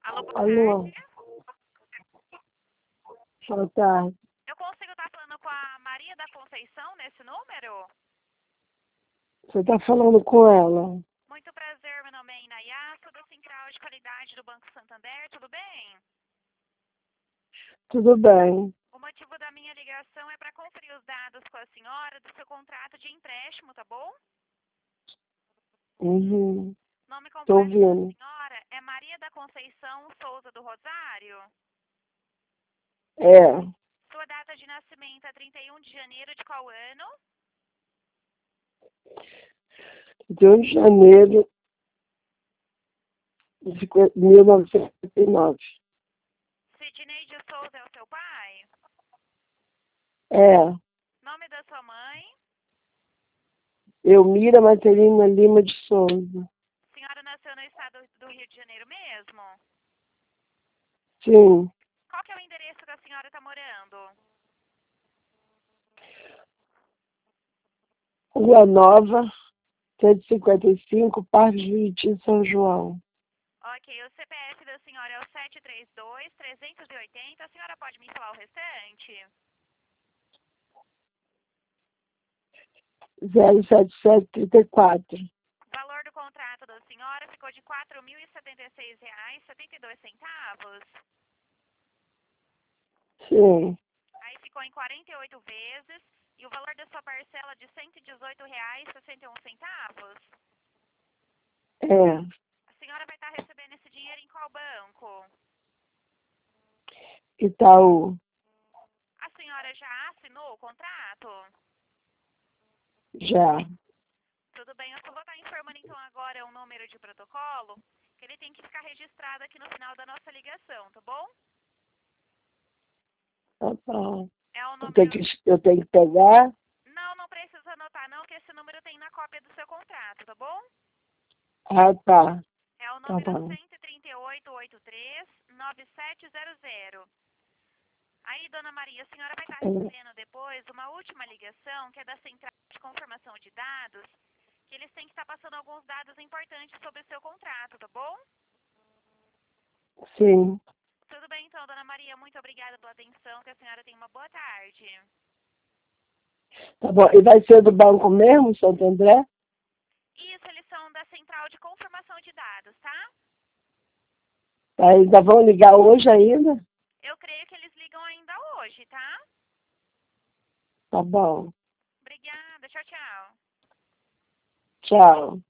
Alô, boa Alô, tarde. boa tarde. Eu consigo estar falando com a Maria da Conceição nesse número? Você está falando com ela? Muito prazer, meu nome é Inayá, sou da Central de Qualidade do Banco Santander, tudo bem? Tudo bem. O motivo da minha ligação é para conferir os dados com a senhora do seu contrato de empréstimo, tá bom? Uhum. Nome Tô completo da ouvindo. senhora é Maria da Conceição Souza do Rosário. É, Sua data de nascimento é 31 de janeiro de qual ano? de 1 de janeiro de 1959. Sidney de Souza é o seu pai? É, Nome da sua mãe? Elmira Materina Lima de Souza. A senhora nasceu no estado do Rio de Janeiro mesmo? Sim, Qual que é o endereço que a senhora está morando? Rua Nova, 155, Parque Juriti, São João. Ok, o CPF da senhora é o 732-380. A senhora pode me falar o restante? 07734. O valor do contrato da senhora ficou de R$ 4.076,72. Sim, Aí ficou em 48 vezes. E o valor da sua parcela de R$ 118,61. é. A senhora vai estar recebendo esse dinheiro em qual banco? Itaú, A senhora já assinou o contrato? já. Tudo bem, eu só vou estar informando então agora um número de protocolo, que ele tem que ficar registrado aqui no final da nossa ligação, tá bom? Tá bom. É o Eu tenho número... que, eu tenho que pegar? Não precisa anotar não, que esse número tem na cópia do seu contrato, tá bom? Ah, tá. É o Tá número bom. 13883-9700. Aí, dona Maria, a senhora vai estar É. recebendo depois uma última ligação, que é da Central de Confirmação de Dados, que eles têm que estar passando alguns dados importantes sobre o seu contrato, tá bom? Sim. Tudo bem, então, dona Maria. Muito obrigada pela atenção. Que a senhora tenha uma boa tarde. Tá bom. E vai ser do banco mesmo, Santo André? Isso, eles são da Central de Confirmação de Dados, tá? Tá, ainda vão ligar hoje ainda? Eu creio que eles ligam ainda hoje, tá? Tá bom. Obrigada. Tchau, tchau. Tchau.